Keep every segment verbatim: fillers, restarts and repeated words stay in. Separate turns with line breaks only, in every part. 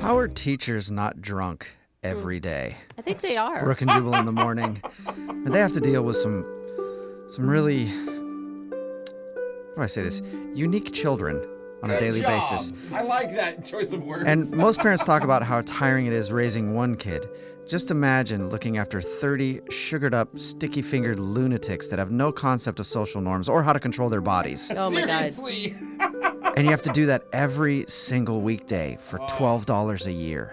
How are teachers not drunk every day?
I think they are.
Brooke and Jubal in the morning. And they have to deal with some some really, how do I say this, unique children on
Good
a daily
job.
basis.
I like that choice of words.
And most parents talk about how tiring it is raising one kid. Just imagine looking after thirty sugared up, sticky fingered lunatics that have no concept of social norms or how to control their bodies.
Oh my God.
Seriously.
And you have to do that every single weekday for twelve dollars a year.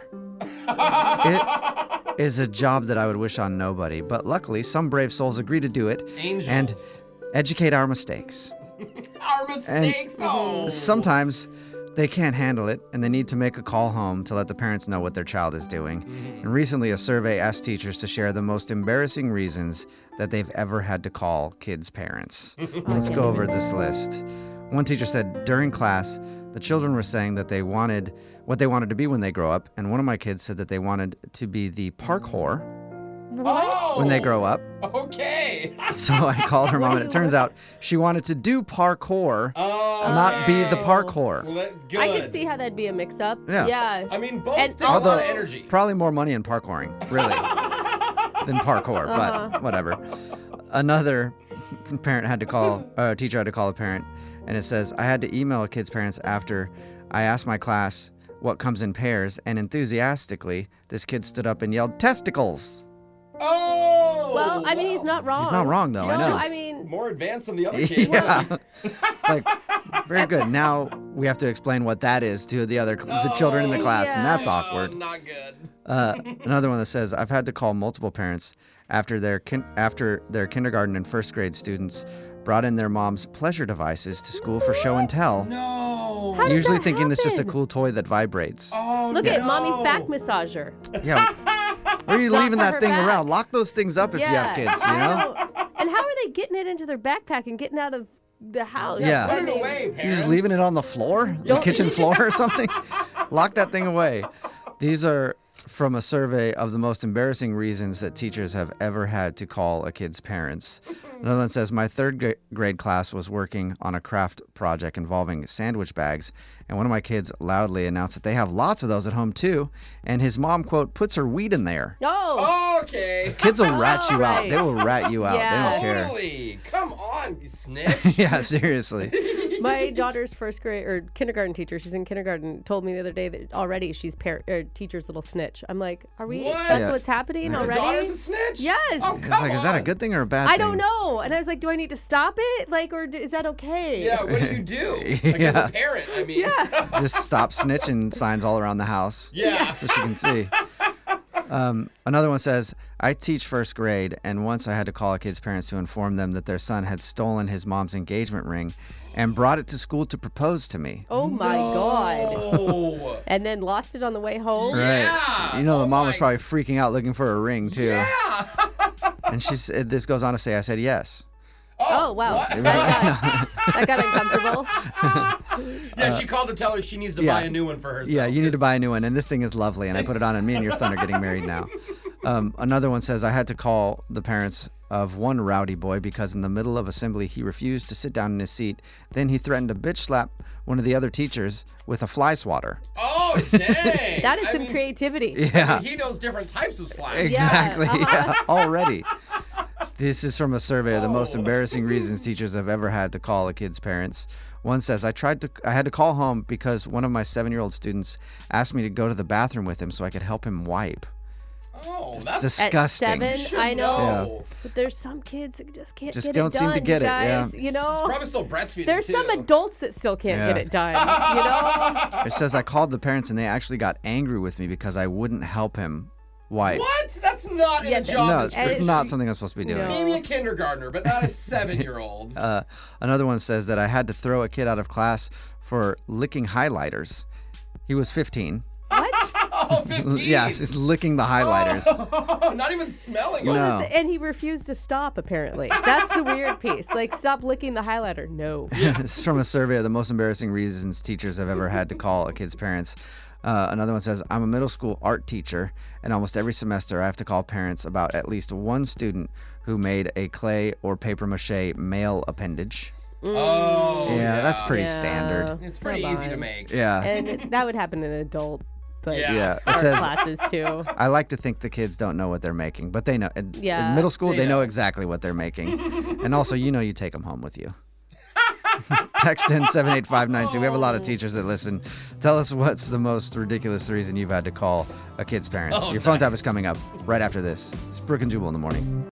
It is a job that I would wish on nobody, but luckily some brave souls agree to do it
Angels.
and educate our mistakes.
Our mistakes. Oh.
Sometimes they can't handle it and they need to make a call home to let the parents know what their child is doing. And recently a survey asked teachers to share the most embarrassing reasons that they've ever had to call kids' parents. Let's go over this list. One teacher said during class, the children were saying that they wanted what they wanted to be when they grow up, and one of my kids said that they wanted to be the park whore
Oh.
when they grow up.
Okay.
So I called her mom, and it turns out she wanted to do parkour,
Oh.
not be the
okay.
park whore.
Well, that, good.
I could see how that'd be a mix-up.
Yeah.
Yeah.
I mean, both
And
take a lot
although-
of energy.
Probably more money in parkouring, really, than parkour,
Uh-huh.
but whatever. Another parent had to call, uh, a teacher had to call a parent, and it says, I had to email a kid's parents after I asked my class what comes in pairs, and enthusiastically, this kid stood up and yelled, testicles!
Oh.
Well, I mean, he's not wrong.
He's not wrong, though, I
No,
know.
I mean,
More advanced than the other kids.
Yeah. Like, very good. Now we have to explain what that is to the other, the children in the class, and that's
Oh,
awkward.
not good.
Uh, another one that says, I've had to call multiple parents after their kin- after their kindergarten and first grade students brought in their mom's pleasure devices to school for show and tell,
No.
How does
usually
that
thinking it's just a
happen?
cool toy that vibrates.
Oh,
look
no.
at mommy's back massager.
Yeah. Where are you
not
leaving
for
that
her
thing
back.
around? Lock those things up if you have kids, you know?
And how are they getting it into their backpack and getting out of the house?
Yeah.
Put
I
it
mean,
away, parents.
You're just leaving it on the floor? The
Don't-
kitchen floor or something? Lock that thing away. These are from a survey of the most embarrassing reasons that teachers have ever had to call a kid's parents. Another one says, my third gra- grade class was working on a craft project involving sandwich bags, and one of my kids loudly announced that they have lots of those at home too, and his mom, quote, puts her weed in there.
Oh,
Okay.
Kids will rat you out.
Right.
They will rat you out.
Yeah.
They don't care.
Totally. Come on, you snitch.
Yeah, seriously.
my daughter's first grade or kindergarten teacher, she's in kindergarten, told me the other day that already she's par- er, teacher's little snitch. I'm like, are we?
What?
That's
Yeah.
what's happening
Your
already?
daughter's a snitch?
Yes.
Oh,
It's
come
like, is that a
on.
good thing or a bad
I
thing?
don't know. And I was like, do I need to stop it? Like, or d- is that okay?
Yeah, what do you do? Like, as
Yeah.
a parent, I mean.
Yeah.
Just stop snitching signs all around the house.
Yeah.
So she can see. Um, another one says, I teach first grade, and once I had to call a kid's parents to inform them that their son had stolen his mom's engagement ring and brought it to school to propose to me.
Oh my God.
Oh.
And then lost it on the way home.
Yeah.
Right. You know, the
Oh
mom was
my-
probably freaking out looking for a ring, too.
Yeah.
And she said, this goes on to say, I said, yes.
Oh, wow.
what?
That got, that got uncomfortable.
Yeah, she called to tell her she needs to
yeah.
buy a new one for herself.
Yeah, you need to
'cause-
buy a new one, and this thing is lovely, and I put it on, and me and your son are getting married now. Um, another one says, I had to call the parents of one rowdy boy because in the middle of assembly, he refused to sit down in his seat. Then he threatened to bitch slap one of the other teachers with a fly swatter.
Oh, dang.
That is
I
some
mean,
creativity.
Yeah,
He knows different types of slimes.
exactly.
uh-huh.
Yeah, already. This is from a survey of the most
Oh.
embarrassing reasons teachers have ever had to call a kid's parents. One says, I tried to, I had to call home because one of my seven-year-old students asked me to go to the bathroom with him so I could help him wipe.
Oh, that's
Disgusting.
At seven,
should
I know.
know.
But there's some kids that just can't
Just
get
don't
it
seem
done,
to get it, yeah.
guys. You know?
Probably still breastfeeding.
There's
too.
some adults that still can't
Yeah.
get it done. You know?
It says I called the parents and they actually got angry with me because I wouldn't help him wipe.
What? That's not in
Yeah,
the
that-
job
No, it's,
description.
it's not something I'm supposed to be doing.
No.
Maybe a kindergartner, but not a seven-year-old.
Uh, another one says that I had to throw a kid out of class for licking highlighters. He was fifteen.
What?
Oh, fifteen.
Yes, he's licking the highlighters.
Oh, not even smelling them.
No.
And he refused to stop, apparently. That's the weird piece. Like, stop licking the highlighter. No.
This is from a survey of the most embarrassing reasons teachers have ever had to call a kid's parents. Uh, another one says, I'm a middle school art teacher, and almost every semester I have to call parents about at least one student who made a clay or paper mache male appendage.
Oh,
yeah,
yeah.
that's pretty
Yeah.
standard.
It's pretty
Come
easy to
on.
make.
Yeah.
And it- that would happen to an adult. but
Yeah.
Yeah, it
art
says,
classes too.
I like to think the kids don't know what they're making, but they know. In,
Yeah.
in middle school,
They
they, know
know.
exactly what they're making. And also, you know you take them home with you. Text in seven eight five nine two. We have a lot of teachers that listen. Tell us what's the most ridiculous reason you've had to call a kid's parents.
Oh,
Your phone tap
nice.
is coming up right after this. It's Brooke and Jubal in the morning.